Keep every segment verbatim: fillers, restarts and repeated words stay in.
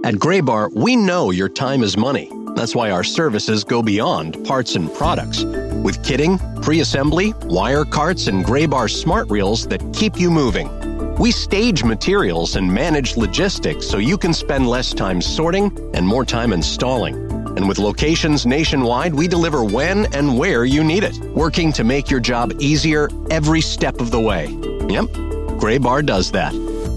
At Graybar, we know your time is money. That's why our services go beyond parts and products. With kitting, pre-assembly, wire carts, and Graybar smart reels that keep you moving. We stage materials and manage logistics so you can spend less time sorting and more time installing. And with locations nationwide, we deliver when and where you need it, working to make your job easier every step of the way. Yep, Graybar does that.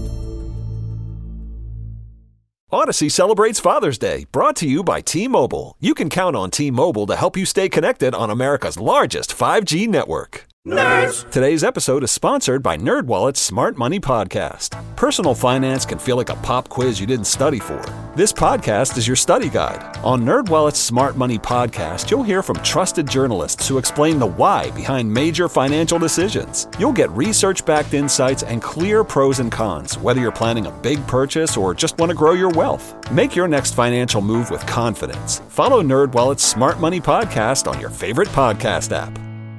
Odyssey celebrates Father's Day, brought to you by T-Mobile. You can count on T-Mobile to help you stay connected on America's largest five G network. Nerds! Today's episode is sponsored by NerdWallet's Smart Money Podcast. Personal finance can feel like a pop quiz you didn't study for. This podcast is your study guide. On NerdWallet's Smart Money Podcast, you'll hear from trusted journalists who explain the why behind major financial decisions. You'll get research-backed insights and clear pros and cons, whether you're planning a big purchase or just want to grow your wealth. Make your next financial move with confidence. Follow NerdWallet's Smart Money Podcast on your favorite podcast app.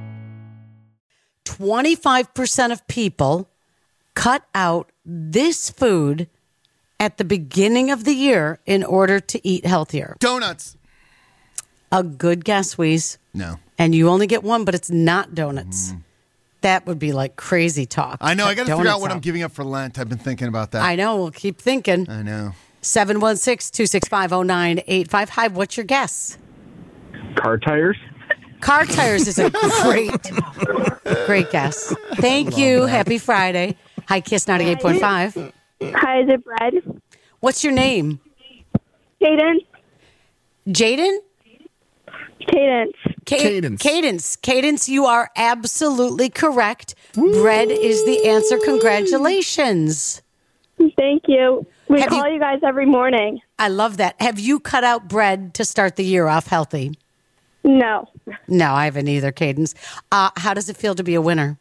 twenty-five percent of people cut out this food at the beginning of the year in order to eat healthier. Donuts. A good guess, Wheeze. No. And you only get one, but it's not donuts. Mm. That would be like crazy talk. I know. Cut I got to figure out what out. I'm giving up for Lent. I've been thinking about that. I know. We'll keep thinking. I know. seven one six, two six five, zero nine eight five. Hi, what's your guess? Car tires. Car tires is a great, great guess. Thank you. That. Happy Friday. Hi, Kiss ninety-eight point five. Hi, is it Brad? What's your name? Cadence. Jaden? Cadence. Ca- Cadence. Cadence. Cadence, you are absolutely correct. Woo. Bread is the answer. Congratulations. Thank you. We Have call you, you guys every morning. I love that. Have you cut out bread to start the year off healthy? No. No, I haven't either, Cadence. Uh, how does it feel to be a winner?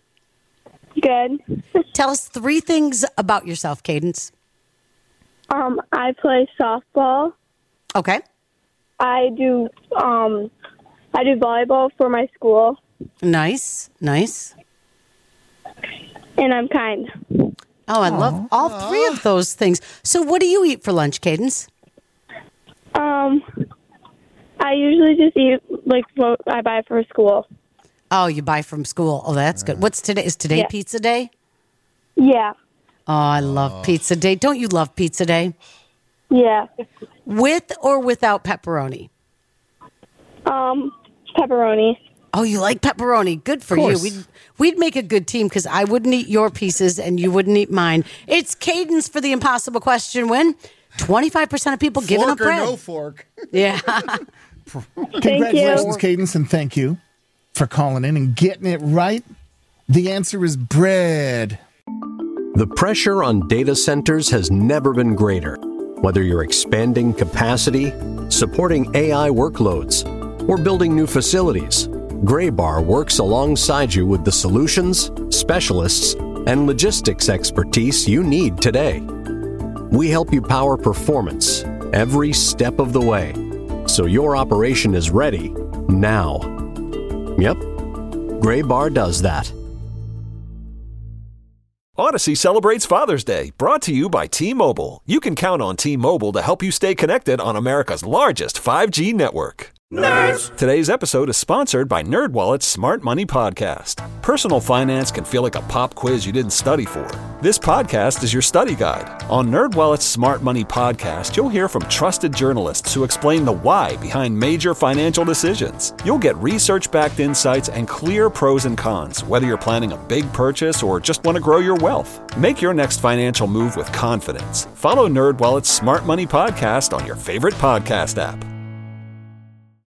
Good. Tell us three things about yourself, Cadence. Um, I play softball. Okay. I do um, I do volleyball for my school. Nice, nice. And I'm kind. Oh, I Aww. love all three of those things. So what do you eat for lunch, Cadence? Um... I usually just eat like what I buy for school. Oh, you buy from school. Oh, that's good. What's today? Is today yeah. pizza day? Yeah. Oh, I love oh. pizza day. Don't you love pizza day? Yeah. With or without pepperoni? Um, pepperoni. Oh, you like pepperoni. Good for you. We'd, we'd make a good team because I wouldn't eat your pieces and you wouldn't eat mine. It's Cadence for the impossible question win. twenty-five percent of people fork giving up bread. Or no fork. Yeah. Congratulations, Cadence, and thank you for calling in and getting it right. The answer is bread. The pressure on data centers has never been greater. Whether you're expanding capacity, supporting A I workloads, or building new facilities, Graybar works alongside you with the solutions, specialists, and logistics expertise you need today. We help you power performance every step of the way, so your operation is ready now. Yep, Graybar does that. Odyssey celebrates Father's Day, brought to you by T-Mobile. You can count on T-Mobile to help you stay connected on America's largest five G network. Nerds! Today's episode is sponsored by NerdWallet's Smart Money Podcast. Personal finance can feel like a pop quiz you didn't study for. This podcast is your study guide. On NerdWallet's Smart Money Podcast, you'll hear from trusted journalists who explain the why behind major financial decisions. You'll get research-backed insights and clear pros and cons, whether you're planning a big purchase or just want to grow your wealth. Make your next financial move with confidence. Follow NerdWallet's Smart Money Podcast on your favorite podcast app.